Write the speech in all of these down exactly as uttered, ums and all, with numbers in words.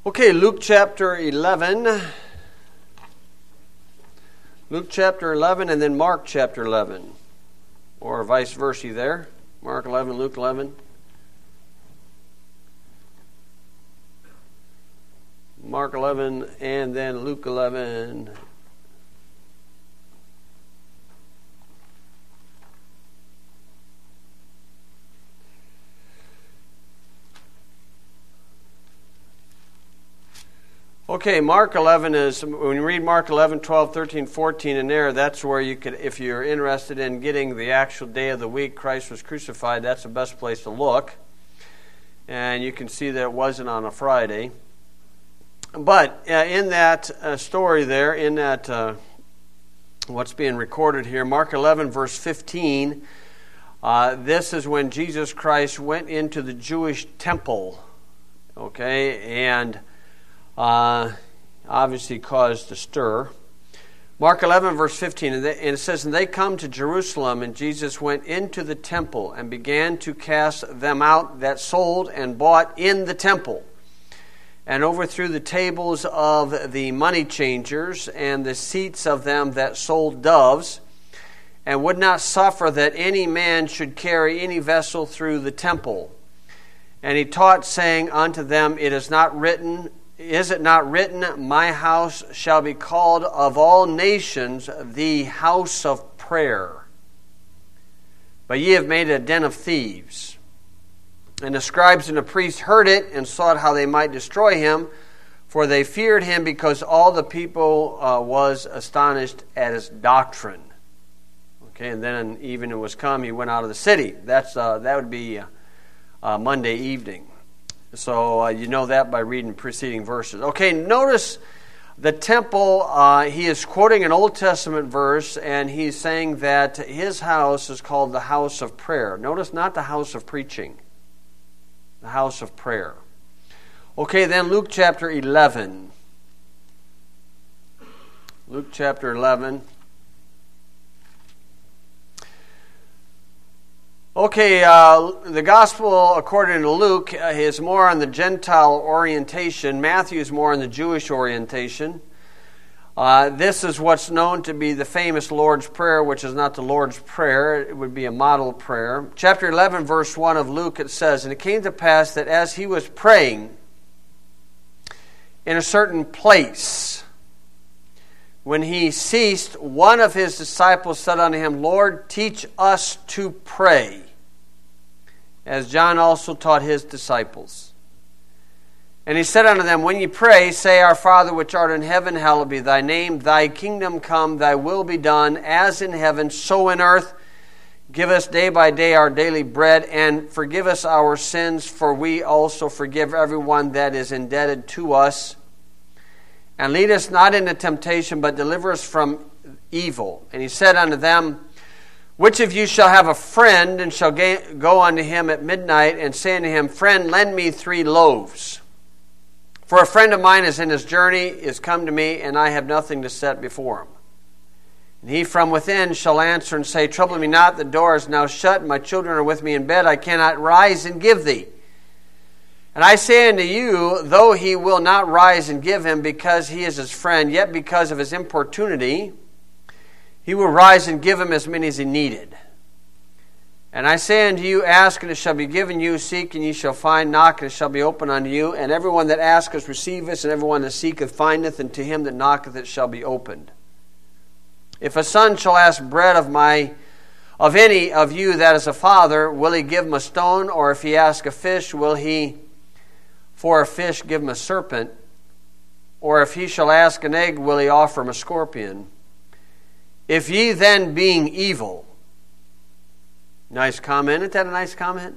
Okay, Luke chapter eleven. Luke chapter eleven and then Mark chapter eleven. Or vice versa there. Mark eleven, Luke eleven. Mark eleven and then Luke eleven. Okay, Mark eleven is, when you read Mark eleven, twelve, thirteen, fourteen in there, that's where you could, if you're interested in getting the actual day of the week Christ was crucified, that's the best place to look. And you can see that it wasn't on a Friday. But uh, in that uh, story there, in that, uh, what's being recorded here, Mark eleven, verse fifteen, uh, this is when Jesus Christ went into the Jewish temple, okay, and Uh, obviously caused a stir. Mark eleven, verse fifteen, and, they, and it says, "And they come to Jerusalem, and Jesus went into the temple and began to cast them out that sold and bought in the temple, and overthrew the tables of the money changers and the seats of them that sold doves, and would not suffer that any man should carry any vessel through the temple. And he taught, saying unto them, It is not written, Is it not written, My house shall be called of all nations the house of prayer? But ye have made it a den of thieves. And the scribes and the priests heard it, and sought how they might destroy him, for they feared him, because all the people uh, was astonished at his doctrine." Okay, and then even it was come, he went out of the city. That's uh, that would be uh, uh, Monday evening. So uh, you know that by reading preceding verses. Okay, notice the temple, uh, he is quoting an Old Testament verse, and he's saying that his house is called the house of prayer. Notice not the house of preaching, the house of prayer. Okay, then Luke chapter eleven. Luke chapter eleven. Okay, uh, the gospel according to Luke uh, is more on the Gentile orientation. Matthew is more on the Jewish orientation. Uh, this is what's known to be the famous Lord's Prayer, which is not the Lord's Prayer. It would be a model prayer. Chapter eleven, verse one of Luke, it says, "And it came to pass that as he was praying in a certain place, when he ceased, one of his disciples said unto him, Lord, teach us to pray, as John also taught his disciples. And he said unto them, When ye pray, say, Our Father which art in heaven, hallowed be thy name. Thy kingdom come, thy will be done, as in heaven, so in earth. Give us day by day our daily bread, and forgive us our sins, for we also forgive everyone that is indebted to us. And lead us not into temptation, but deliver us from evil. And he said unto them, Which of you shall have a friend, and shall go unto him at midnight, and say unto him, Friend, lend me three loaves. For a friend of mine is in his journey, is come to me, and I have nothing to set before him. And he from within shall answer and say, Trouble me not, the door is now shut, and my children are with me in bed, I cannot rise and give thee. And I say unto you, though he will not rise and give him, because he is his friend, yet because of his importunity, he will rise and give him as many as he needed. And I say unto you, Ask, and it shall be given you. Seek, and ye shall find. Knock, and it shall be opened unto you. And everyone that asketh receiveth, and everyone that seeketh findeth, and to him that knocketh it shall be opened. If a son shall ask bread of my of any of you that is a father, will he give him a stone? Or if he ask a fish, will he for a fish give him a serpent? Or if he shall ask an egg, will he offer him a scorpion? If ye then, being evil," nice comment, isn't that a nice comment?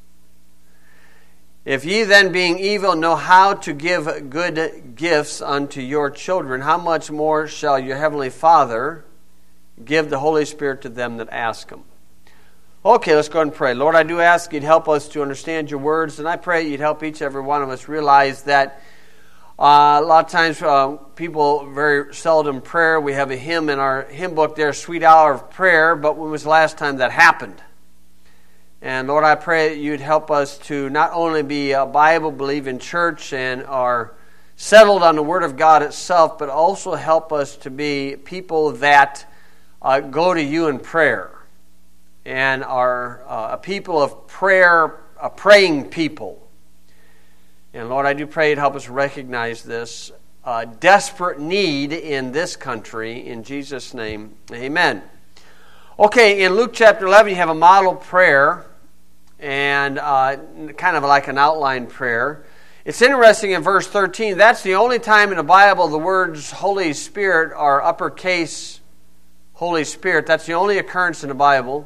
"If ye then, being evil, know how to give good gifts unto your children, how much more shall your heavenly Father give the Holy Spirit to them that ask him?" Okay, let's go ahead and pray. Lord, I do ask you'd help us to understand your words, and I pray you'd help each and every one of us realize that uh, a lot of times uh, people very seldom pray. We have a hymn in our hymn book there, Sweet Hour of Prayer, but when was the last time that happened? And Lord, I pray that you'd help us to not only be a Bible-believing church and our settled on the Word of God itself, but also help us to be people that uh, go to you in prayer and are uh, a people of prayer, a praying people. And Lord, I do pray you'd help us recognize this uh, desperate need in this country. In Jesus' name, amen. Okay, in Luke chapter eleven, you have a model prayer and uh, kind of like an outline prayer. It's interesting in verse thirteen, that's the only time in the Bible the words Holy Spirit are uppercase Holy Spirit. That's the only occurrence in the Bible.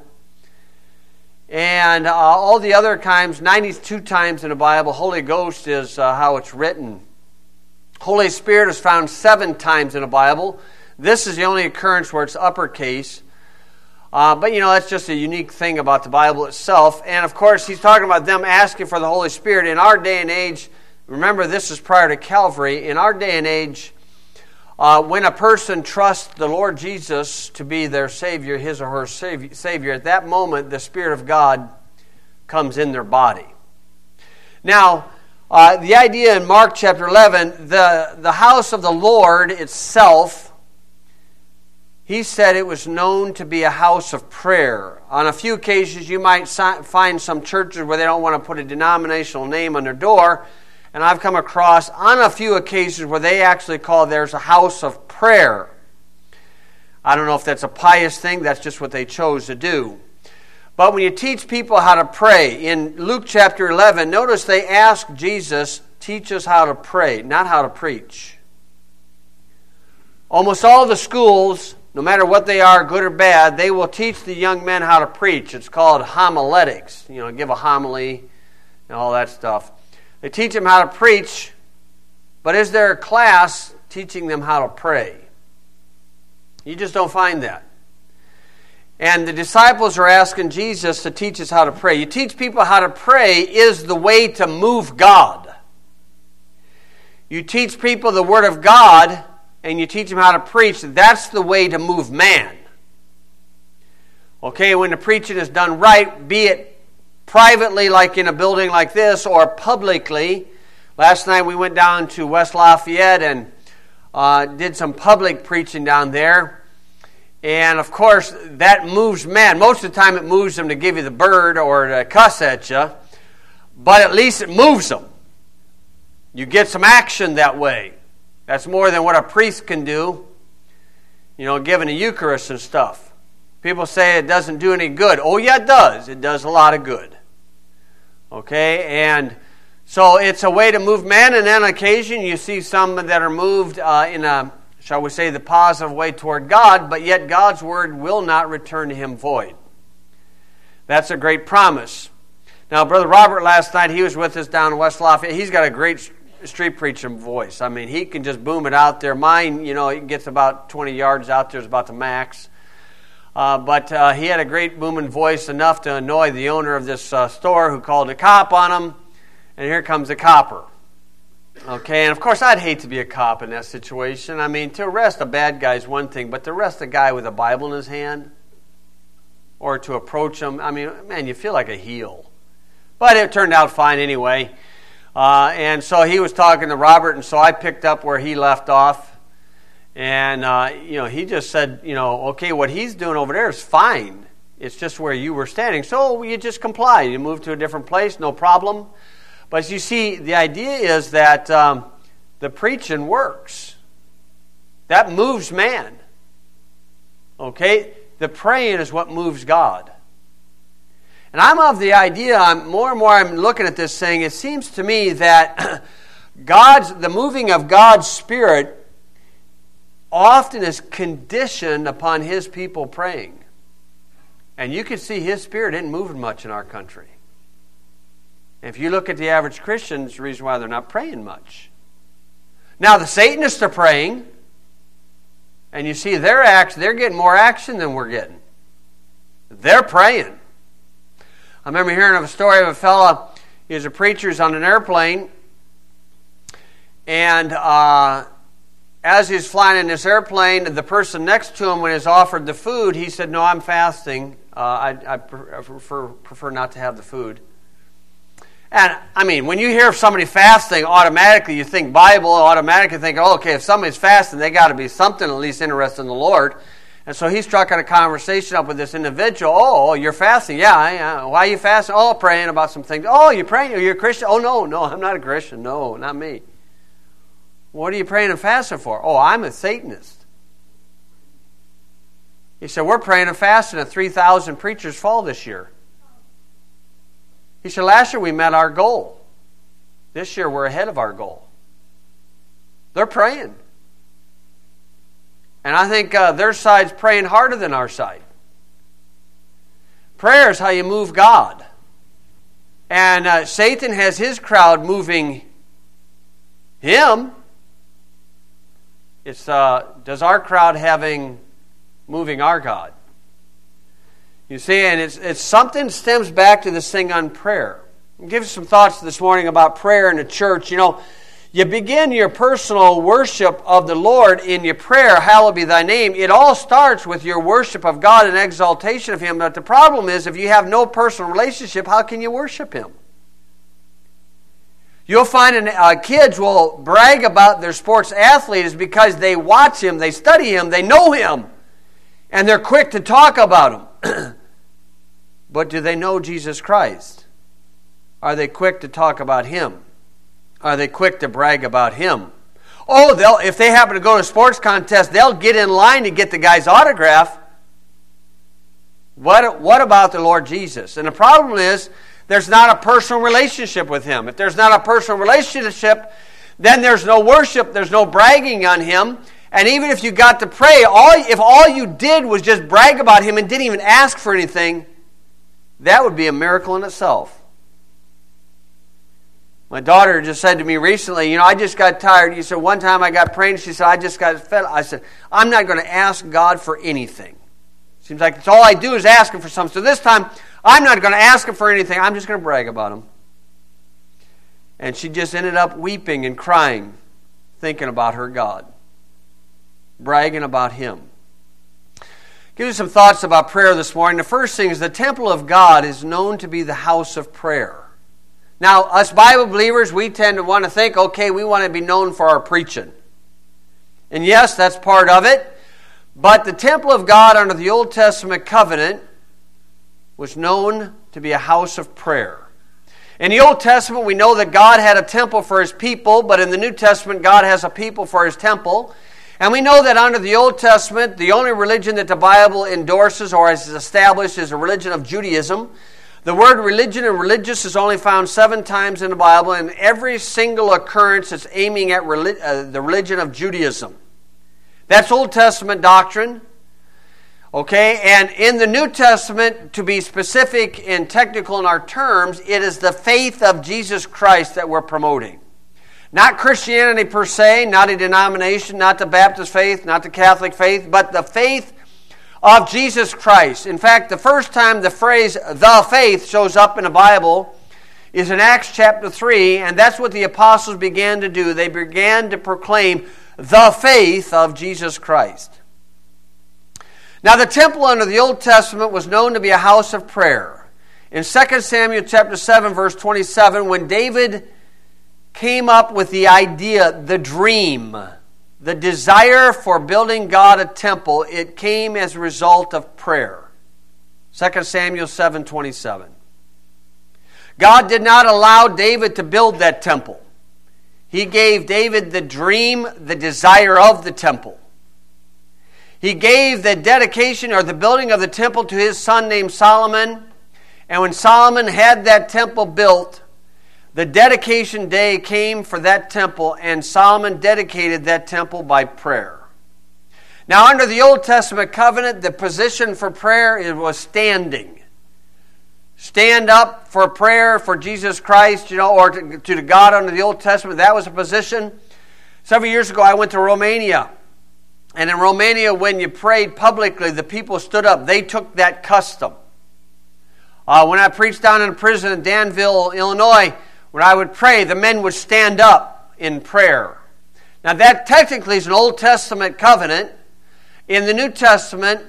And uh, all the other times, ninety-two times in the Bible, Holy Ghost is uh, how it's written. Holy Spirit is found seven times in the Bible. This is the only occurrence where it's uppercase. Uh, but, you know, that's just a unique thing about the Bible itself. And, of course, he's talking about them asking for the Holy Spirit. In our day and age, remember, this is prior to Calvary. In our day and age, uh, when a person trusts the Lord Jesus to be their Savior, his or her Savior, at that moment, the Spirit of God comes in their body. Now, uh, the idea in Mark chapter eleven, the, the house of the Lord itself, he said it was known to be a house of prayer. On a few occasions, you might find some churches where they don't want to put a denominational name on their door. And I've come across on a few occasions where they actually call theirs a house of prayer. I don't know if that's a pious thing. That's just what they chose to do. But when you teach people how to pray, in Luke chapter eleven, notice they ask Jesus, teach us how to pray, not how to preach. Almost all the schools, no matter what they are, good or bad, they will teach the young men how to preach. It's called homiletics. You know, give a homily and all that stuff. They teach them how to preach, but is there a class teaching them how to pray? You just don't find that. And the disciples are asking Jesus to teach us how to pray. You teach people how to pray is the way to move God. You teach people the Word of God, and you teach them how to preach, that's the way to move man. Okay, when the preaching is done right, be it privately like in a building like this or publicly. Last night we went down to West Lafayette and uh, did some public preaching down there. And of course, that moves man. Most of the time it moves them to give you the bird or to cuss at you. But at least it moves them. You get some action that way. That's more than what a priest can do, you know, giving the Eucharist and stuff. People say it doesn't do any good. Oh, yeah, it does. It does a lot of good. Okay, and so it's a way to move man, and then on occasion you see some that are moved uh, in a, shall we say, the positive way toward God, but yet God's Word will not return to him void. That's a great promise. Now, Brother Robert last night, he was with us down in West Lafayette. He's got a great street preaching voice. I mean, he can just boom it out there. Mine, you know, it gets about twenty yards out there is about the max. Uh, but uh, he had a great booming voice, enough to annoy the owner of this uh, store, who called a cop on him. And here comes the copper. Okay, and of course I'd hate to be a cop in that situation. I mean, to arrest a bad guy is one thing, but to arrest a guy with a Bible in his hand, or to approach him, I mean, man, you feel like a heel. But it turned out fine anyway. Uh, and so he was talking to Robert, and so I picked up where he left off. And, uh, you know, he just said, you know, okay, what he's doing over there is fine. It's just where you were standing. So you just comply. You move to a different place, no problem. But you see, the idea is that um, the preaching works. That moves man. Okay? The praying is what moves God. And I'm of the idea, I'm more and more I'm looking at this thing, it seems to me that God's the moving of God's Spirit often is conditioned upon His people praying. And you can see His Spirit isn't moving much in our country. If you look at the average Christian, it's the reason why they're not praying much. Now the Satanists are praying, and you see their action, they're getting more action than we're getting. They're praying. I remember hearing of a story of a fella, he was a preacher, he's on an airplane, and uh, as he's flying in this airplane, the person next to him, when he's offered the food, he said, "No, I'm fasting. Uh, I, I prefer, prefer not to have the food." And, I mean, when you hear of somebody fasting, automatically you think Bible, automatically think, oh, okay, if somebody's fasting, they got to be something at least interested in the Lord. And so he struck out a conversation up with this individual. Oh, you're fasting. Yeah, yeah. Why are you fasting? Oh, praying about some things. Oh, you're praying? You're a Christian? Oh, no, no, I'm not a Christian. No, not me. What are you praying and fasting for? Oh, I'm a Satanist. He said, we're praying and fasting at three thousand preachers fall this year. He said, last year we met our goal. This year we're ahead of our goal. They're praying. And I think uh, their side's praying harder than our side. Prayer is how you move God. And uh, Satan has his crowd moving him. It's uh, does our crowd having moving our God? You see, and it's it's something stems back to this thing on prayer. I'll give you some thoughts this morning about prayer in the church. You know, you begin your personal worship of the Lord in your prayer, hallowed be thy name. It all starts with your worship of God and exaltation of Him. But the problem is, if you have no personal relationship, how can you worship Him? You'll find uh, kids will brag about their sports athletes because they watch him, they study him, they know him, and they're quick to talk about him. But do they know Jesus Christ? Are they quick to talk about Him? Are they quick to brag about Him? Oh, they'll if they happen to go to a sports contest, they'll get in line to get the guy's autograph. What, what about the Lord Jesus? And the problem is, there's not a personal relationship with Him. If there's not a personal relationship, then there's no worship, there's no bragging on Him. And even if you got to pray, all if all you did was just brag about Him and didn't even ask for anything, that would be a miracle in itself. My daughter just said to me recently, you know, I just got tired. You said, one time I got praying, she said, I just got fed. I said, I'm not going to ask God for anything. Seems like it's all I do is ask Him for something. So this time, I'm not going to ask Him for anything. I'm just going to brag about Him. And she just ended up weeping and crying, thinking about her God. Bragging about Him. Give you some thoughts about prayer this morning. The first thing is the temple of God is known to be the house of prayer. Now, us Bible believers, we tend to want to think, okay, we want to be known for our preaching. And yes, that's part of it. But the temple of God under the Old Testament covenant was known to be a house of prayer. In the Old Testament, we know that God had a temple for His people, but in the New Testament, God has a people for His temple. And we know that under the Old Testament, the only religion that the Bible endorses or has established is a religion of Judaism. The word religion and religious is only found seven times in the Bible, and every single occurrence is aiming at relig- uh, the religion of Judaism. That's Old Testament doctrine. Okay, and in the New Testament, to be specific and technical in our terms, it is the faith of Jesus Christ that we're promoting. Not Christianity per se, not a denomination, not the Baptist faith, not the Catholic faith, but the faith of Jesus Christ. In fact, the first time the phrase the faith shows up in the Bible is in Acts chapter three, and that's what the apostles began to do. They began to proclaim the faith of Jesus Christ. Now, the temple under the Old Testament was known to be a house of prayer. In Second Samuel chapter seven, verse twenty-seven, when David came up with the idea, the dream, the desire for building God a temple, it came as a result of prayer. Second Samuel seven twenty-seven. God did not allow David to build that temple. He gave David the dream, the desire of the temple. He gave the dedication or the building of the temple to his son named Solomon. And when Solomon had that temple built, the dedication day came for that temple, and Solomon dedicated that temple by prayer. Now, under the Old Testament covenant, the position for prayer it was standing. Stand up for prayer for Jesus Christ, you know, or to, to God under the Old Testament. That was a position. Several years ago, I went to Romania. And in Romania, when you prayed publicly, the people stood up. They took that custom. Uh, when I preached down in a prison in Danville, Illinois, when I would pray, the men would stand up in prayer. Now that technically is an Old Testament covenant. In the New Testament,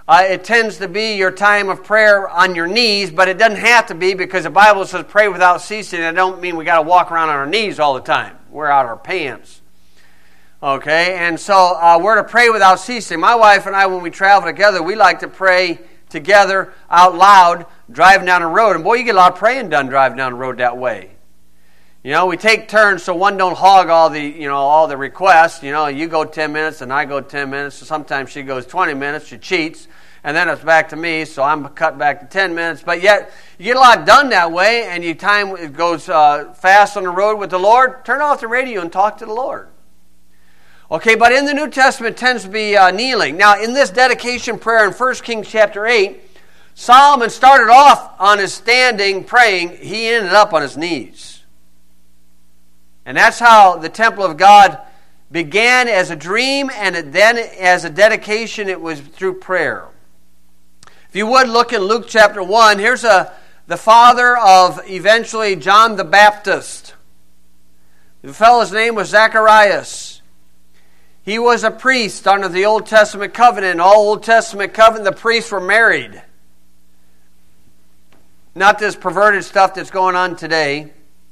Uh, it tends to be your time of prayer on your knees, but it doesn't have to be, because the Bible says pray without ceasing. I don't mean we got to walk around on our knees all the time. Wear out our pants. Okay, and so uh, we're to pray without ceasing. My wife and I, when we travel together, we like to pray together out loud, driving down the road. And boy, you get a lot of praying done driving down the road that way. You know, we take turns so one don't hog all the, you know, all the requests. You know, you go ten minutes and I go ten minutes. So sometimes she goes twenty minutes, she cheats. And then it's back to me, so I'm cut back to ten minutes. But yet, you get a lot done that way, and your time it goes uh, fast on the road with the Lord. Turn off the radio and talk to the Lord. Okay, but in the New Testament, it tends to be uh, kneeling. Now, in this dedication prayer in First Kings chapter eight, Solomon started off on his standing praying. He ended up on his knees. And that's how the temple of God began, as a dream, and then as a dedication, it was through prayer. If you would look in Luke chapter one, here's a, the father of eventually John the Baptist. The fellow's name was Zacharias. He was a priest under the Old Testament covenant. In all Old Testament covenant, the priests were married. Not this perverted stuff that's going on today.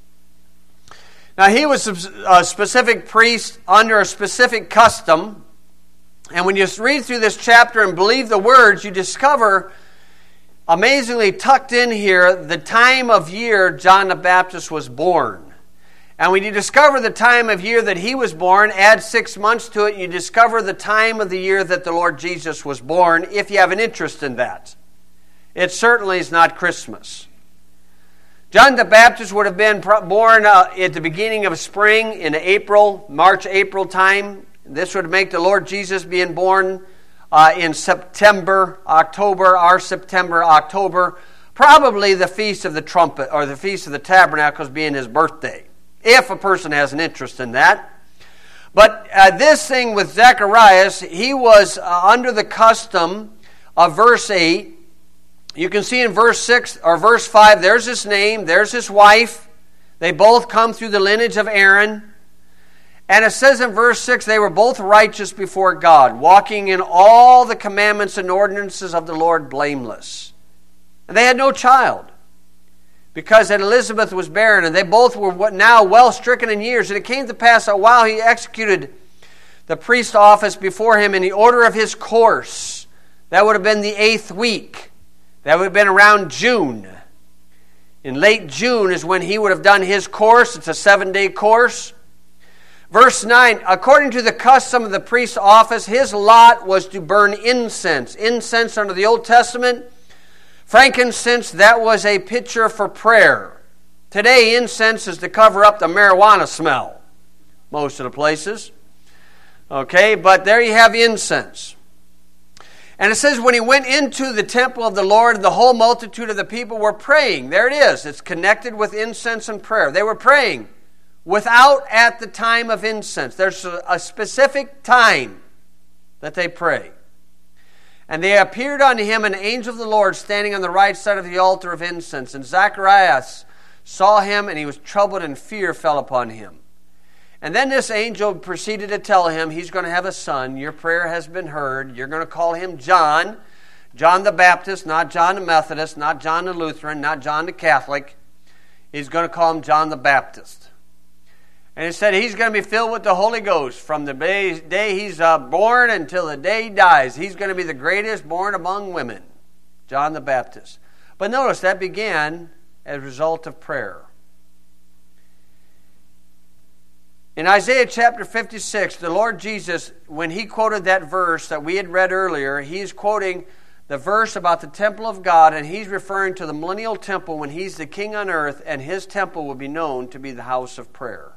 Now, he was a specific priest under a specific custom. And when you read through this chapter and believe the words, you discover, amazingly tucked in here, the time of year John the Baptist was born. And when you discover the time of year that he was born, add six months to it, you discover the time of the year that the Lord Jesus was born, if you have an interest in that. It certainly is not Christmas. John the Baptist would have been born uh, at the beginning of spring, in April, March, April time. This would make the Lord Jesus being born uh, in September, October, our September, October. Probably the Feast of the Trumpet, or the Feast of the Tabernacles being his birthday, if a person has an interest in that. But uh, this thing with Zacharias, he was uh, under the custom of verse eight. You can see in verse six or verse five, there's his name, there's his wife. They both come through the lineage of Aaron. And it says in verse six, they were both righteous before God, walking in all the commandments and ordinances of the Lord blameless. And they had no child, because that Elizabeth was barren, and they both were now well stricken in years. And it came to pass that while he executed the priest's office before him in the order of his course, that would have been the eighth week. That would have been around June. In late June is when he would have done his course. It's a seven-day course. Verse nine, according to the custom of the priest's office, his lot was to burn incense. Incense under the Old Testament, frankincense, that was a picture for prayer. Today, incense is to cover up the marijuana smell, most of the places. Okay, but there you have incense. And it says when he went into the temple of the Lord, the whole multitude of the people were praying. There it is. It's connected with incense and prayer. They were praying without at the time of incense. There's a specific time that they pray. And they appeared unto him an angel of the Lord standing on the right side of the altar of incense. And Zacharias saw him, and he was troubled, and fear fell upon him. And then this angel proceeded to tell him, he's going to have a son. Your prayer has been heard. You're going to call him John. John the Baptist, not John the Methodist, not John the Lutheran, not John the Catholic. He's going to call him John the Baptist. And he said he's going to be filled with the Holy Ghost from the day he's uh, born until the day he dies. He's going to be the greatest born among women, John the Baptist. But notice that began as a result of prayer. In Isaiah chapter fifty-six, the Lord Jesus, when he quoted that verse that we had read earlier, he's quoting the verse about the temple of God, and he's referring to the millennial temple when he's the king on earth, and his temple will be known to be the house of prayer.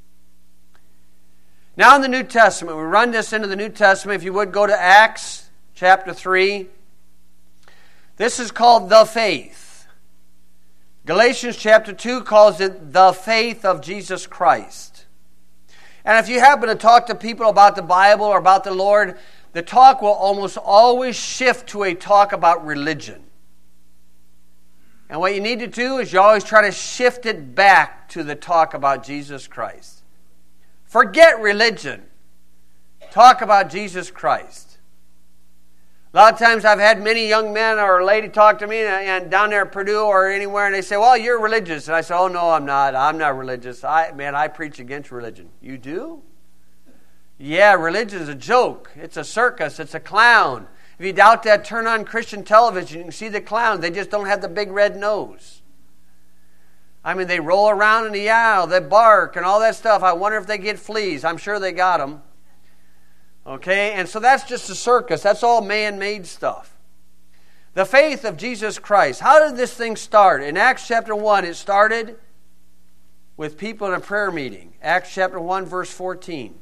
Now in the New Testament, we run this into the New Testament. If you would go to Acts chapter three. This is called the faith. Galatians chapter two calls it the faith of Jesus Christ. And if you happen to talk to people about the Bible or about the Lord, the talk will almost always shift to a talk about religion. And what you need to do is you always try to shift it back to the talk about Jesus Christ. Forget religion. Talk about Jesus Christ. A lot of times I've had many young men or a lady talk to me and, and down there at Purdue or anywhere, and they say, well, you're religious. And I say, oh, no, I'm not. I'm not religious. I, man, I preach against religion. You do? Yeah, religion is a joke. It's a circus. It's a clown. If you doubt that, turn on Christian television. You can see the clowns. They just don't have the big red nose. I mean, they roll around in the aisle. They bark and all that stuff. I wonder if they get fleas. I'm sure they got them. Okay, and so that's just a circus. That's all man-made stuff. The faith of Jesus Christ. How did this thing start? In Acts chapter one, it started with people in a prayer meeting. Acts chapter one, verse fourteen.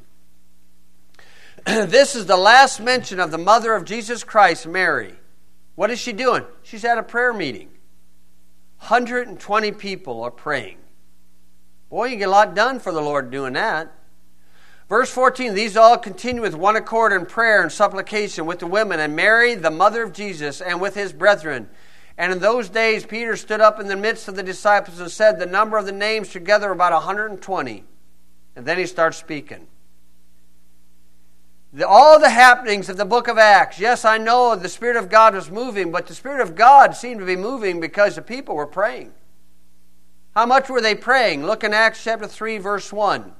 This is the last mention of the mother of Jesus Christ, Mary. What is she doing? She's at a prayer meeting. one hundred twenty people are praying. Boy, you get a lot done for the Lord doing that. Verse fourteen, these all continue with one accord in prayer and supplication with the women, and Mary, the mother of Jesus, and with his brethren. And in those days Peter stood up in the midst of the disciples and said, the number of the names together about one hundred twenty. And then he starts speaking. The, all the happenings of the book of Acts, yes, I know the Spirit of God was moving, but the Spirit of God seemed to be moving because the people were praying. How much were they praying? Look in Acts chapter three, verse one.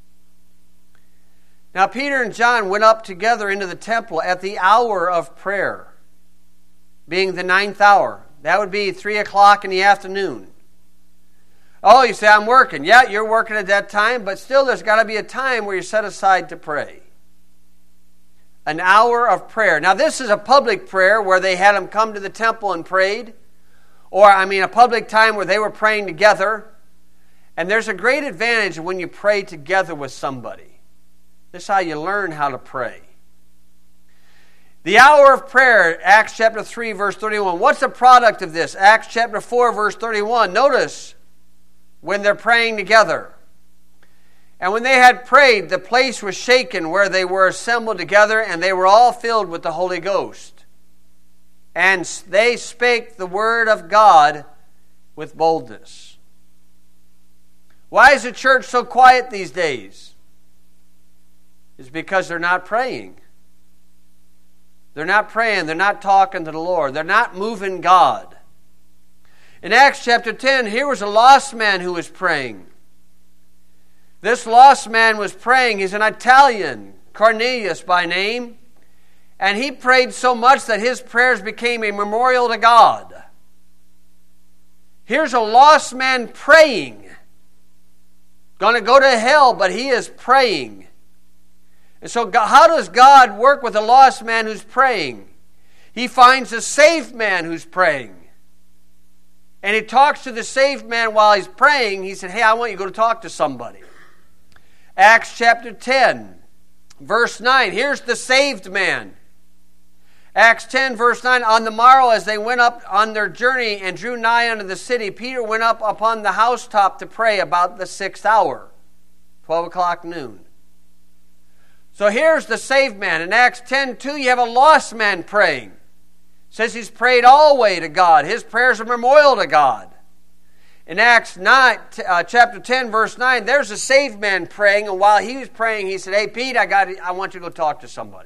Now Peter and John went up together into the temple at the hour of prayer, being the ninth hour. That would be three o'clock in the afternoon. Oh, you say, I'm working. Yeah, you're working at that time, but still there's got to be a time where you set aside to pray. An hour of prayer. Now this is a public prayer where they had them come to the temple and prayed. Or, I mean, a public time where they were praying together. And there's a great advantage when you pray together with somebody. This is how you learn how to pray. The hour of prayer, Acts chapter three, verse thirty-one. What's the product of this? Acts chapter four, verse thirty-one. Notice when they're praying together. And when they had prayed, the place was shaken where they were assembled together, and they were all filled with the Holy Ghost. And they spake the word of God with boldness. Why is the church so quiet these days? It's because they're not praying. They're not praying. They're not talking to the Lord. They're not moving God. In Acts chapter ten, here was a lost man who was praying. This lost man was praying. He's an Italian, Cornelius by name. And he prayed so much that his prayers became a memorial to God. Here's a lost man praying. Going to go to hell, but he is praying. And so God, how does God work with a lost man who's praying? He finds a saved man who's praying. And he talks to the saved man while he's praying. He said, hey, I want you to go to talk to somebody. Acts chapter ten, verse nine. Here's the saved man. Acts ten, verse nine. On the morrow, as they went up on their journey and drew nigh unto the city, Peter went up upon the housetop to pray about the sixth hour, twelve o'clock noon. So here's the saved man. In Acts ten two, you have a lost man praying. It says he's prayed all the way to God. His prayers are memorial to God. In Acts nine, uh, chapter ten, verse nine, there's a saved man praying, and while he was praying, he said, hey, Pete, I got, I want you to go talk to somebody.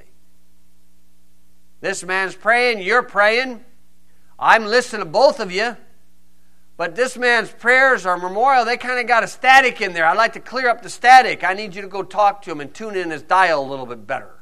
This man's praying, you're praying. I'm listening to both of you. But this man's prayers are memorial. They kind of got a static in there. I'd like to clear up the static. I need you to go talk to him and tune in his dial a little bit better.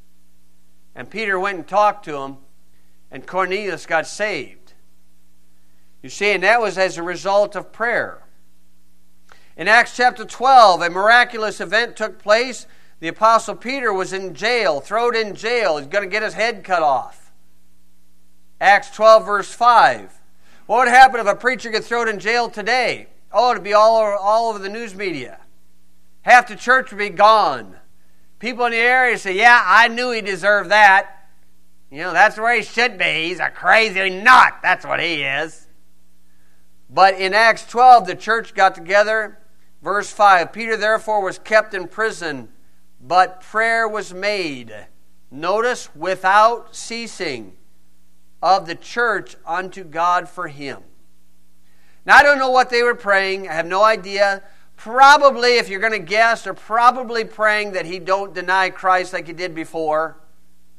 And Peter went and talked to him, and Cornelius got saved. You see, and that was as a result of prayer. In Acts chapter twelve, a miraculous event took place. The Apostle Peter was in jail, thrown in jail. He's going to get his head cut off. Acts twelve, verse five. What would happen if a preacher gets thrown in jail today? Oh, it'd be all over, all over the news media. Half the church would be gone. People in the area say, yeah, I knew he deserved that. You know, that's where he should be. He's a crazy nut. That's what he is. But in Acts twelve, the church got together. Verse five, Peter therefore was kept in prison, but prayer was made. Notice, without ceasing, of the church unto God for him. Now, I don't know what they were praying. I have no idea. Probably, if you're going to guess, they're probably praying that he don't deny Christ like he did before.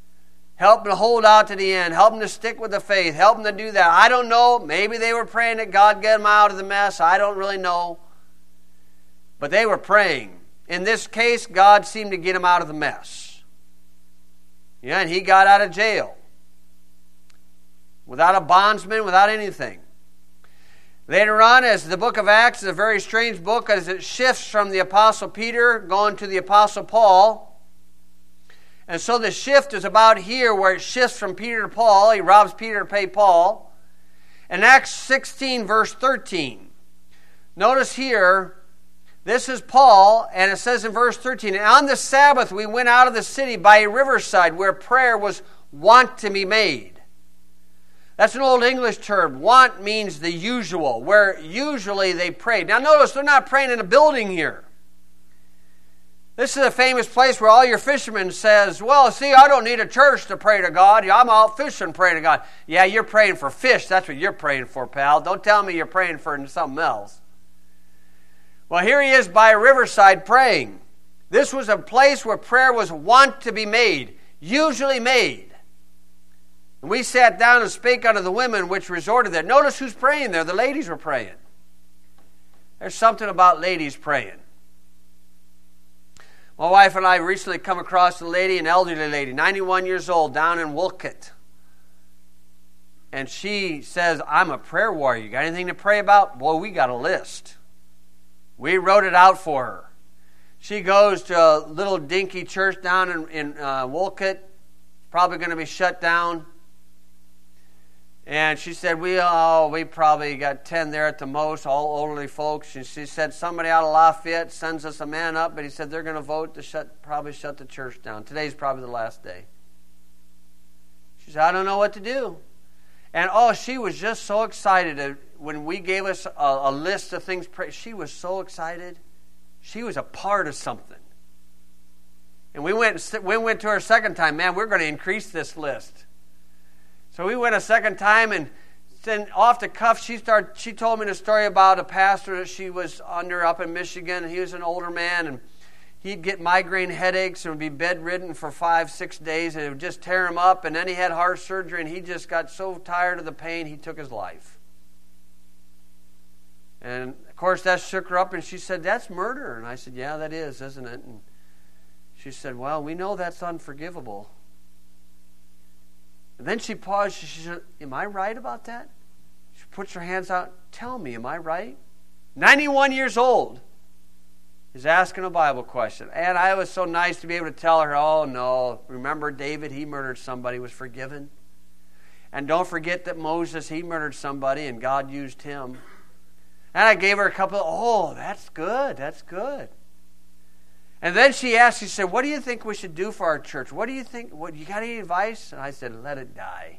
Help them to hold out to the end. Help them to stick with the faith. Help them to do that. I don't know. Maybe they were praying that God get them out of the mess. I don't really know. But they were praying. In this case, God seemed to get them out of the mess. Yeah, and he got out of jail. Without a bondsman, without anything. Later on, as the book of Acts is a very strange book as it shifts from the Apostle Peter going to the Apostle Paul. And so the shift is about here where it shifts from Peter to Paul. He robs Peter to pay Paul. In Acts sixteen, verse thirteen, notice here, this is Paul, and it says in verse thirteen, "And on the Sabbath we went out of the city by a riverside where prayer was wont to be made." That's an old English term. Want means the usual, where usually they prayed. Now notice they're not praying in a building here. This is a famous place where all your fishermen says, well, see, I don't need a church to pray to God. I'm out fishing, praying to God. Yeah, you're praying for fish. That's what you're praying for, pal. Don't tell me you're praying for something else. Well, here he is by a riverside praying. This was a place where prayer was wont to be made, usually made. And we sat down and spake unto the women which resorted there. Notice who's praying there. The ladies were praying. There's something about ladies praying. My wife and I recently come across a lady, an elderly lady, ninety-one years old, down in Wolcott. And she says, I'm a prayer warrior. You got anything to pray about? Boy, we got a list. We wrote it out for her. She goes to a little dinky church down in, in uh, Wolcott. Probably going to be shut down. And she said, we oh, we probably got ten there at the most, all elderly folks. And she said, somebody out of Lafayette sends us a man up, but he said they're going to vote to shut, probably shut the church down. Today's probably the last day. She said, I don't know what to do. And oh, she was just so excited when we gave us a, a list of things. She was so excited. She was a part of something. And we went, we went to her a second time. Man, we're going to increase this list. So we went a second time, and then off the cuff, she started. She told me the story about a pastor that she was under up in Michigan. He was an older man, and he'd get migraine headaches and would be bedridden for five, six days, and it would just tear him up. And then he had heart surgery, and he just got so tired of the pain, he took his life. And, of course, that shook her up, and she said, that's murder. And I said, yeah, that is, isn't it? And she said, well, we know that's unforgivable. And then she paused. She said, am I right about that? She puts her hands out. Tell me, am I right? ninety-one years old is asking a Bible question. And I was so nice to be able to tell her, oh, no. Remember David? He murdered somebody, was forgiven. And don't forget that Moses, he murdered somebody, and God used him. And I gave her a couple of, oh, that's good. That's good. And then she asked, she said, what do you think we should do for our church? What do you think? What, you got any advice? And I said, let it die.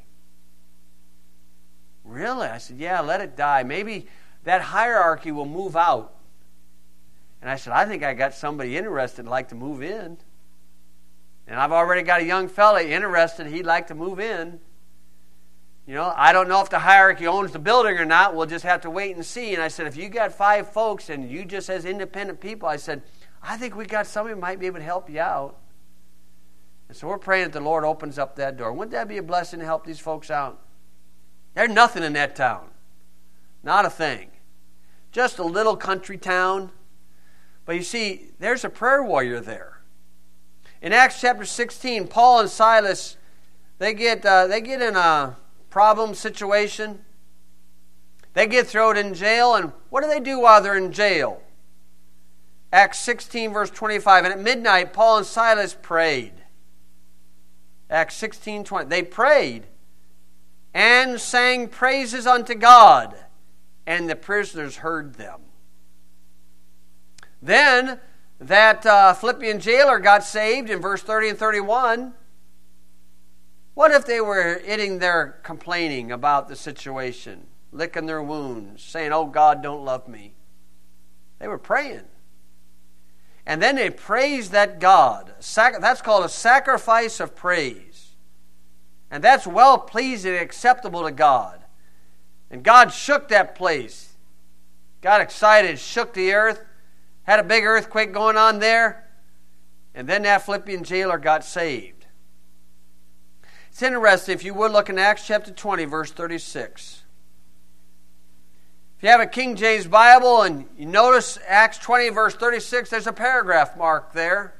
Really? I said, yeah, let it die. Maybe that hierarchy will move out. And I said, I think I got somebody interested like to move in. And I've already got a young fella interested. He'd like to move in. You know, I don't know if the hierarchy owns the building or not. We'll just have to wait and see. And I said, if you got five folks and you just as independent people, I said, I think we got somebody who might be able to help you out. And so we're praying that the Lord opens up that door. Wouldn't that be a blessing to help these folks out? There's nothing in that town. Not a thing. Just a little country town. But you see, there's a prayer warrior there. In Acts chapter sixteen, Paul and Silas, they get uh, they get in a problem situation. They get thrown in jail, and what do they do while they're in jail? Acts sixteen, verse twenty-five. And at midnight, Paul and Silas prayed. Acts sixteen, twenty. They prayed and sang praises unto God, and the prisoners heard them. Then that uh, Philippian jailer got saved in verse thirty and thirty-one. What if they were hitting their complaining about the situation, licking their wounds, saying, oh, God, don't love me? They were praying. And then they praised that God. That's called a sacrifice of praise. And that's well-pleasing and acceptable to God. And God shook that place. Got excited, shook the earth, had a big earthquake going on there. And then that Philippian jailer got saved. It's interesting, if you would look in Acts chapter twenty, verse thirty-six. If you have a King James Bible and you notice Acts twenty, verse thirty-six, there's a paragraph mark there.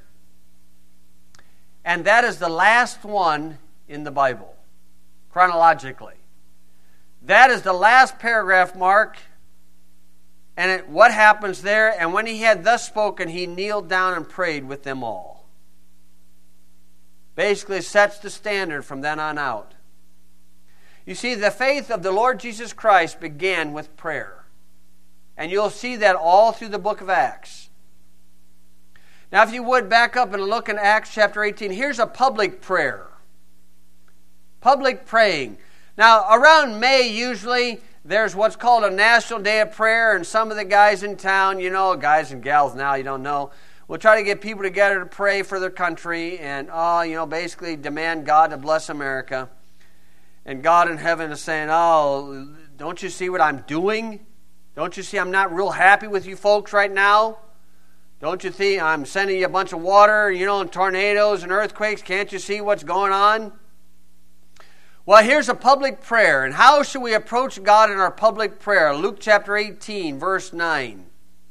And that is the last one in the Bible, chronologically. That is the last paragraph mark. And it, what happens there? And when he had thus spoken, he kneeled down and prayed with them all. Basically sets the standard from then on out. You see, the faith of the Lord Jesus Christ began with prayer. And you'll see that all through the book of Acts. Now, if you would back up and look in Acts chapter eighteen, here's a public prayer. Public praying. Now, around May, usually, there's what's called a National Day of Prayer, and some of the guys in town, you know, guys and gals now, you don't know, will try to get people together to pray for their country and, oh, you know, basically demand God to bless America. And God in heaven is saying, oh, don't you see what I'm doing? Don't you see I'm not real happy with you folks right now? Don't you see I'm sending you a bunch of water, you know, and tornadoes and earthquakes? Can't you see what's going on? Well, here's a public prayer. And how should we approach God in our public prayer? Luke chapter eighteen, verse nine.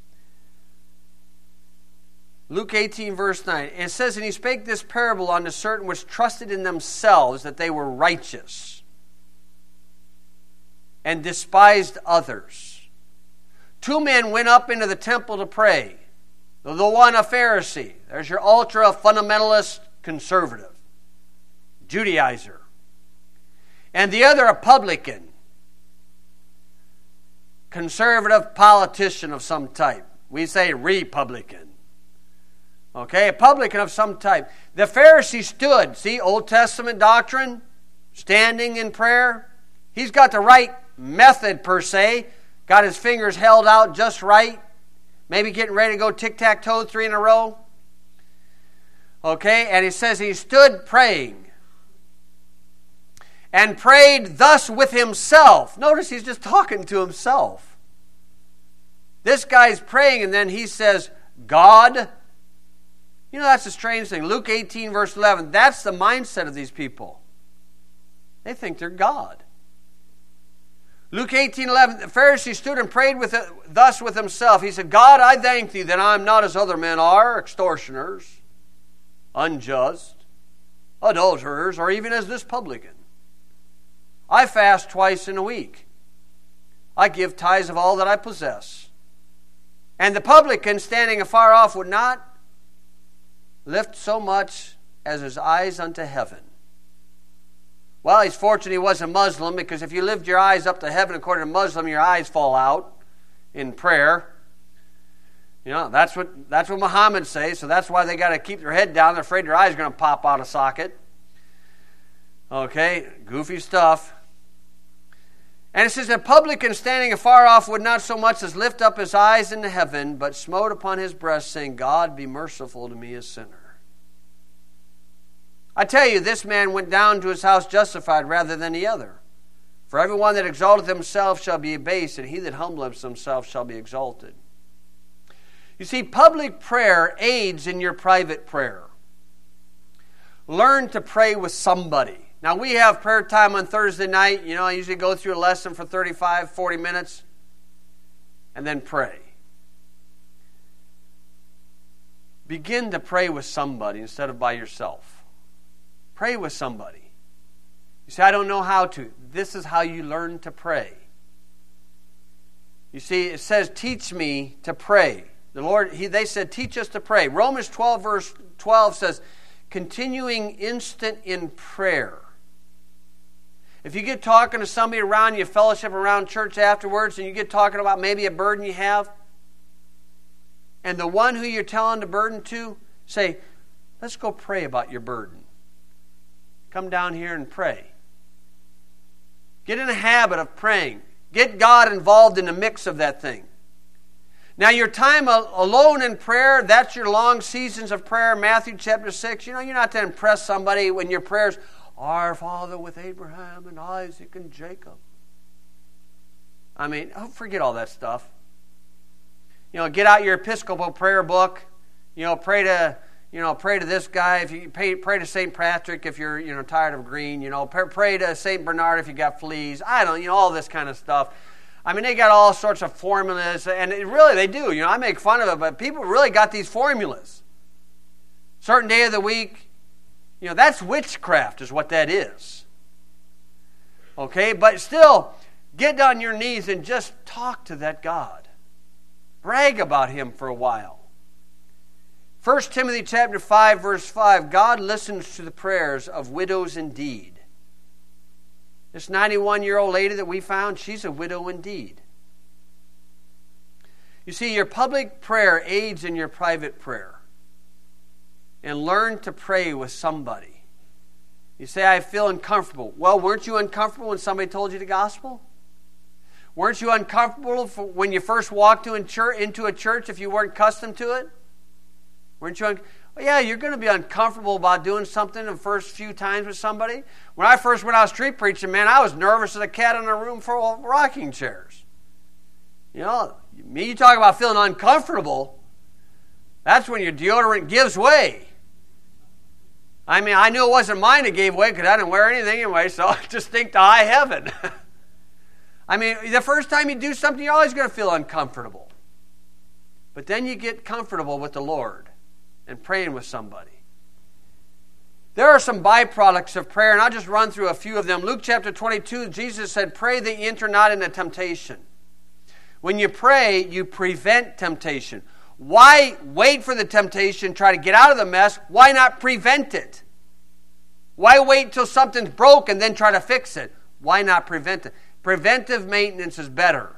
Luke eighteen, verse nine. It says, and he spake this parable unto certain which trusted in themselves that they were righteous, and despised others. Two men went up into the temple to pray. The one a Pharisee. There's your ultra-fundamentalist conservative, Judaizer. And the other a publican, conservative politician of some type. We say Republican. Okay, a publican of some type. The Pharisee stood, see, Old Testament doctrine, standing in prayer. He's got the right method per se. Got his fingers held out just right. Maybe getting ready to go tic-tac-toe three in a row. Okay, and he says he stood praying. And prayed thus with himself. Notice he's just talking to himself. This guy's praying and then he says, God. You know, that's a strange thing. Luke eighteen, verse eleven. That's the mindset of these people. They think they're God. Luke eighteen, eleven. The Pharisee stood and prayed with it, thus with himself. He said, God, I thank thee that I am not as other men are, extortioners, unjust, adulterers, or even as this publican. I fast twice in a week. I give tithes of all that I possess. And the publican, standing afar off, would not lift so much as his eyes unto heaven. Well, he's fortunate he was a Muslim, because if you lift your eyes up to heaven according to Muslim, your eyes fall out in prayer. You know, that's what that's what Muhammad says, so that's why they got to keep their head down. They're afraid their eyes are going to pop out of socket. Okay, goofy stuff. And it says, the publican standing afar off would not so much as lift up his eyes into heaven, but smote upon his breast, saying, God, be merciful to me, a sinner. I tell you, this man went down to his house justified rather than the other. For everyone that exalteth himself shall be abased, and he that humbleth himself shall be exalted. You see, public prayer aids in your private prayer. Learn to pray with somebody. Now, we have prayer time on Thursday night. You know, I usually go through a lesson for thirty-five, forty minutes and then pray. Begin to pray with somebody instead of by yourself. Pray with somebody. You say, I don't know how to. This is how you learn to pray. You see, it says, teach me to pray. The Lord, he, they said, teach us to pray. Romans twelve, verse twelve says, continuing instant in prayer. If you get talking to somebody around you, fellowship around church afterwards, and you get talking about maybe a burden you have, and the one who you're telling the burden to, say, let's go pray about your burden. Come down here and pray. Get in a habit of praying. Get God involved in the mix of that thing. Now, your time alone in prayer, that's your long seasons of prayer. Matthew chapter six, you know, you're not to impress somebody when your prayers, Our Father with Abraham and Isaac and Jacob. I mean, oh, forget all that stuff. You know, get out your Episcopal prayer book. You know, pray to, you know, pray to this guy. If you pray, pray to Saint Patrick if you're, you know, tired of green. You know, pray, pray to Saint Bernard if you got fleas. I don't, you know, all this kind of stuff. I mean, they got all sorts of formulas, and it, really they do. You know, I make fun of it, but people really got these formulas. Certain day of the week, you know, that's witchcraft is what that is. Okay, but still, get on your knees and just talk to that God. Brag about Him for a while. First Timothy chapter five, verse five, God listens to the prayers of widows indeed. This ninety-one-year-old lady that we found, she's a widow indeed. You see, your public prayer aids in your private prayer. And learn to pray with somebody. You say, I feel uncomfortable. Well, weren't you uncomfortable when somebody told you the gospel? Weren't you uncomfortable when you first walked into a church if you weren't accustomed to it? Weren't you? Un- well, yeah, you're going to be uncomfortable about doing something the first few times with somebody. When I first went out street preaching, man, I was nervous as a cat in a room full of rocking chairs. You know, me, you talk about feeling uncomfortable. That's when your deodorant gives way. I mean, I knew it wasn't mine that gave way because I didn't wear anything anyway, so I just think to high heaven. I mean, the first time you do something, you're always going to feel uncomfortable. But then you get comfortable with the Lord and praying with somebody. There are some byproducts of prayer, and I'll just run through a few of them. Luke chapter twenty-two, Jesus said, pray that you enter not into temptation. When you pray, you prevent temptation. Why wait for the temptation, try to get out of the mess? Why not prevent it? Why wait until something's broke and then try to fix it? Why not prevent it? Preventive maintenance is better.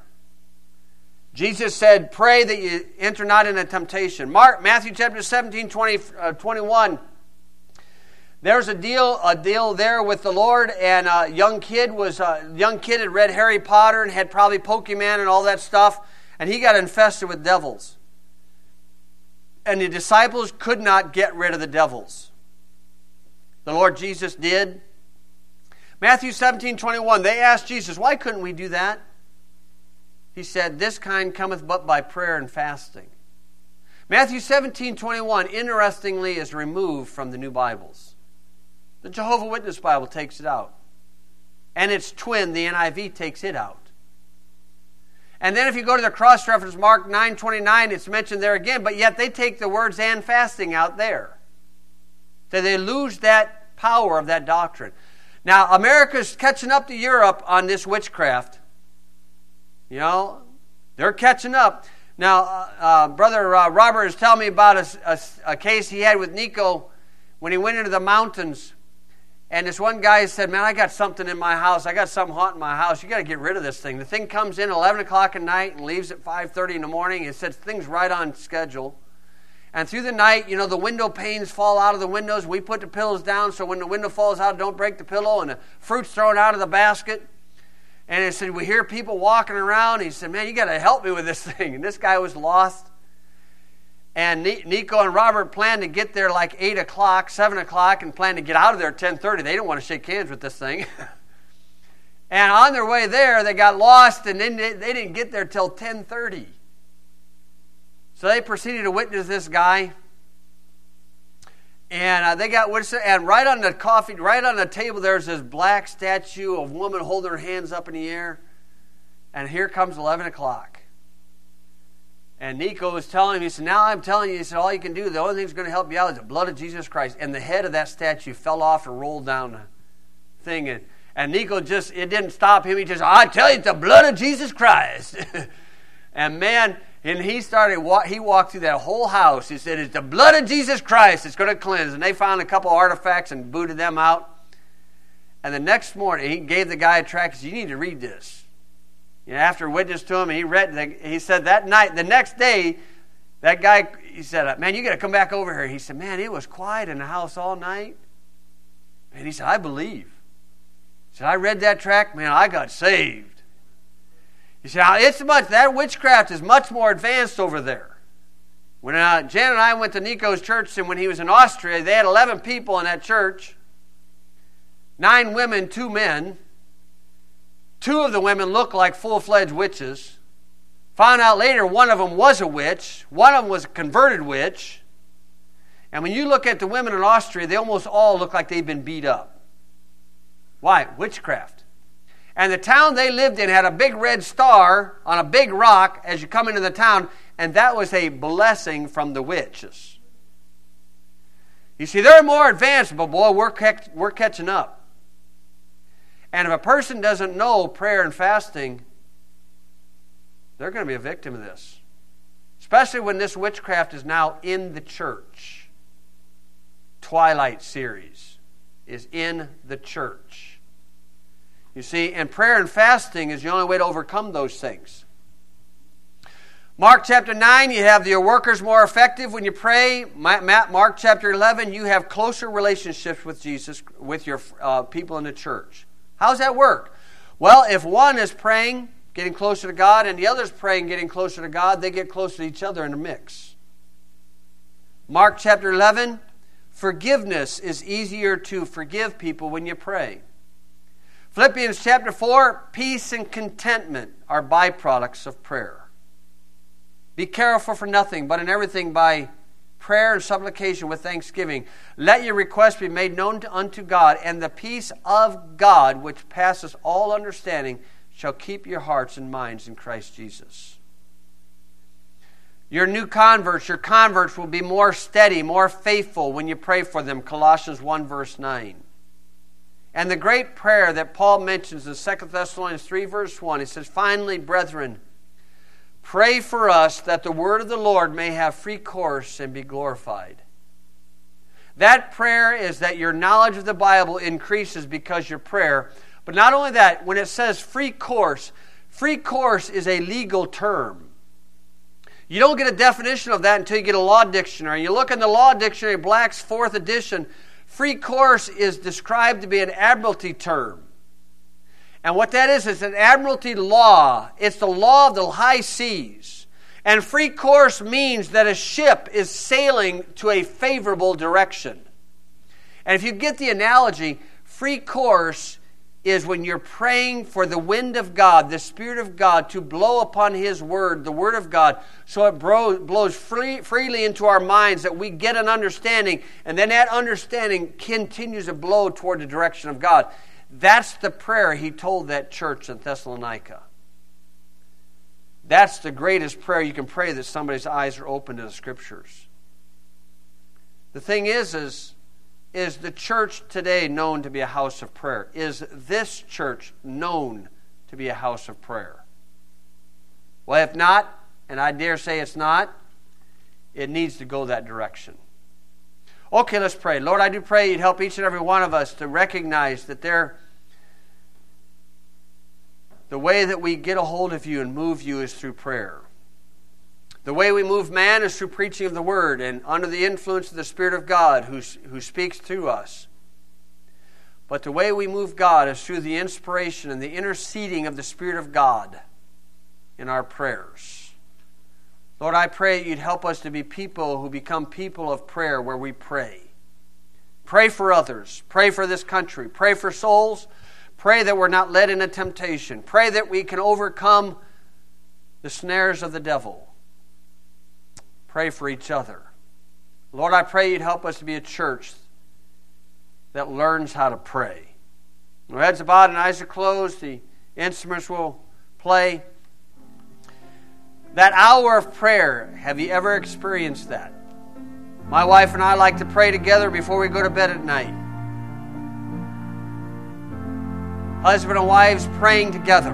Jesus said, pray that you enter not into temptation. Mark, Matthew chapter seventeen, twenty, uh, twenty-one. There's a deal, a deal there with the Lord, and a young kid was a young kid had read Harry Potter and had probably Pokemon and all that stuff, and he got infested with devils. And the disciples could not get rid of the devils. The Lord Jesus did. Matthew seventeen, twenty-one, they asked Jesus, why couldn't we do that? He said, this kind cometh but by prayer and fasting. Matthew seventeen, twenty-one, interestingly, is removed from the New Bibles. The Jehovah's Witness Bible takes it out. And its twin, the N I V, takes it out. And then if you go to the cross-reference, Mark nine twenty-nine, it's mentioned there again, but yet they take the words and fasting out there. So they lose that power of that doctrine. Now, America's catching up to Europe on this witchcraft. You know, they're catching up. Now, uh, uh, Brother uh, Robert is telling me about a, a, a case he had with Nico when he went into the mountains. And this one guy said, man, I got something in my house. I got something haunting my house. You got to get rid of this thing. The thing comes in eleven o'clock at night and leaves at five thirty in the morning. It says things right on schedule. And through the night, you know, the window panes fall out of the windows. We put the pillows down so when the window falls out, don't break the pillow. And the fruit's thrown out of the basket. And he said, we hear people walking around. He said, man, you got to help me with this thing. And this guy was lost. And Nico and Robert planned to get there like eight o'clock, seven o'clock, and planned to get out of there at ten thirty. They didn't want to shake hands with this thing. And on their way there, they got lost, and then they, they didn't get there till ten thirty. So they proceeded to witness this guy. And uh, they got witness, and right on the coffee, right on the table, there's this black statue of a woman holding her hands up in the air. And here comes eleven o'clock. And Nico was telling him, he said, now I'm telling you, he said, all you can do, the only thing that's going to help you out is the blood of Jesus Christ. And the head of that statue fell off and rolled down the thing. And, and Nico just, it didn't stop him. He just, I tell you, it's the blood of Jesus Christ. And man, and he started, he walked through that whole house. He said, it's the blood of Jesus Christ. It's going to cleanse. And they found a couple of artifacts and booted them out. And the next morning, he gave the guy a tract. He said, you need to read this. You know, after witness to him, he read. He said that night, the next day, that guy, he said, man, you got to come back over here. He said, man, it was quiet in the house all night. And he said, I believe. He said, I read that tract, man, I got saved. He said, it's much, that witchcraft is much more advanced over there. When uh, Jan and I went to Nico's church, and when he was in Austria, they had eleven people in that church, nine women, two men. Two of the women looked like full-fledged witches. Found out later one of them was a witch. One of them was a converted witch. And when you look at the women in Austria, they almost all look like they've been beat up. Why? Witchcraft. And the town they lived in had a big red star on a big rock as you come into the town, and that was a blessing from the witches. You see, they're more advanced, but boy, we're, catch, we're catching up. And if a person doesn't know prayer and fasting, they're going to be a victim of this. Especially when this witchcraft is now in the church. Twilight series is in the church. You see, and prayer and fasting is the only way to overcome those things. Mark chapter nine, you have your workers more effective when you pray. Mark chapter eleven, you have closer relationships with Jesus, with your uh, people in the church. How does that work? Well, if one is praying, getting closer to God, and the other is praying, getting closer to God, they get closer to each other in a mix. Mark chapter eleven, forgiveness is easier to forgive people when you pray. Philippians chapter four, peace and contentment are byproducts of prayer. Be careful for nothing, but in everything by prayer and supplication with thanksgiving. Let your requests be made known to, unto God, and the peace of God, which passes all understanding, shall keep your hearts and minds in Christ Jesus. Your new converts, your converts will be more steady, more faithful when you pray for them. Colossians one verse nine. And the great prayer that Paul mentions in Second Thessalonians three verse one, he says, finally, brethren, pray for us that the word of the Lord may have free course and be glorified. That prayer is that your knowledge of the Bible increases because your prayer. But not only that, when it says free course, free course is a legal term. You don't get a definition of that until you get a law dictionary. You look in the law dictionary, Black's fourth edition, free course is described to be an admiralty term. And what that is, is an admiralty law. It's the law of the high seas. And free course means that a ship is sailing to a favorable direction. And if you get the analogy, free course is when you're praying for the wind of God, the Spirit of God, to blow upon His Word, the Word of God, so it blows free, freely into our minds that we get an understanding, and then that understanding continues to blow toward the direction of God. That's the prayer he told that church in Thessalonica. That's the greatest prayer you can pray, that somebody's eyes are open to the Scriptures. The thing is, is, is the church today known to be a house of prayer? Is this church known to be a house of prayer? Well, if not, and I dare say it's not, it needs to go that direction. Okay, let's pray. Lord, I do pray you'd help each and every one of us to recognize that there, the way that we get a hold of you and move you is through prayer. The way we move man is through preaching of the Word and under the influence of the Spirit of God who, who speaks through us. But the way we move God is through the inspiration and the interceding of the Spirit of God in our prayers. Lord, I pray you'd help us to be people who become people of prayer where we pray. Pray for others. Pray for this country. Pray for souls. Pray that we're not led into temptation. Pray that we can overcome the snares of the devil. Pray for each other. Lord, I pray you'd help us to be a church that learns how to pray. Our heads are bowed and eyes are closed. The instruments will play. That hour of prayer, have you ever experienced that? My wife and I like to pray together before we go to bed at night. Husband and wives praying together.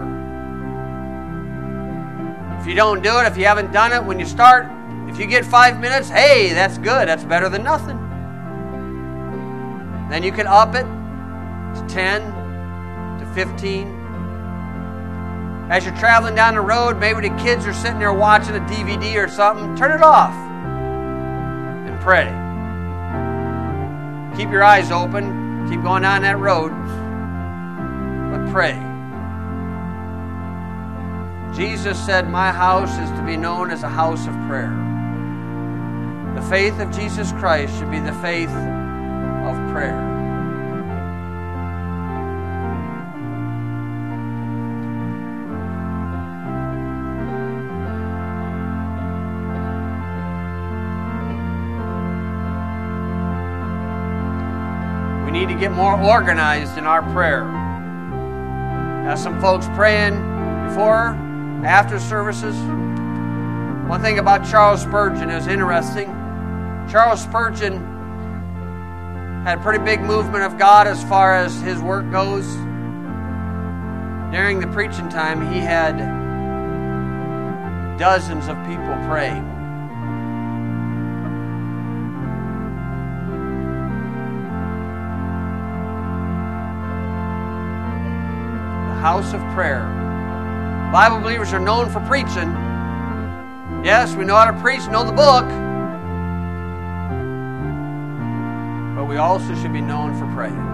If you don't do it, if you haven't done it, when you start, if you get five minutes, hey, that's good. That's better than nothing. Then you can up it to ten, to fifteen. As you're traveling down the road, maybe the kids are sitting there watching a D V D or something, turn it off and pray. Keep your eyes open. Keep going down that road. But pray. Jesus said, my house is to be known as a house of prayer. The faith of Jesus Christ should be the faith of prayer. We need to get more organized in our prayer. Have some folks praying before, after services. One thing about Charles Spurgeon is interesting. Charles Spurgeon had a pretty big movement of God as far as his work goes. During the preaching time, he had dozens of people praying. The house of prayer. Bible believers are known for preaching. Yes, we know how to preach, know the book. But we also should be known for praying.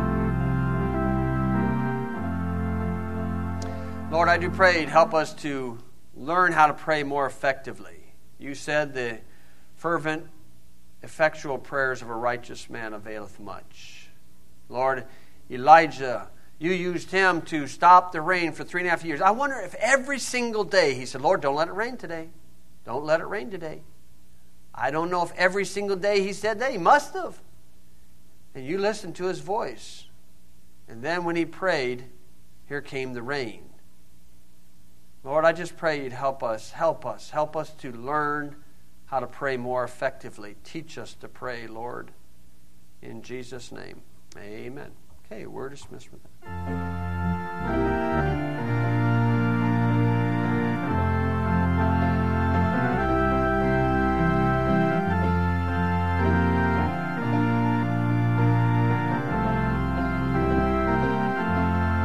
Lord, I do pray you'd help us to learn how to pray more effectively. You said the fervent, effectual prayers of a righteous man availeth much. Lord, Elijah, you used him to stop the rain for three and a half years. I wonder if every single day he said, Lord, don't let it rain today. Don't let it rain today. I don't know if every single day he said that. He must have. And you listened to his voice. And then when he prayed, here came the rain. Lord, I just pray you'd help us, help us, help us to learn how to pray more effectively. Teach us to pray, Lord. In Jesus' name, amen. Okay, we're dismissed with that.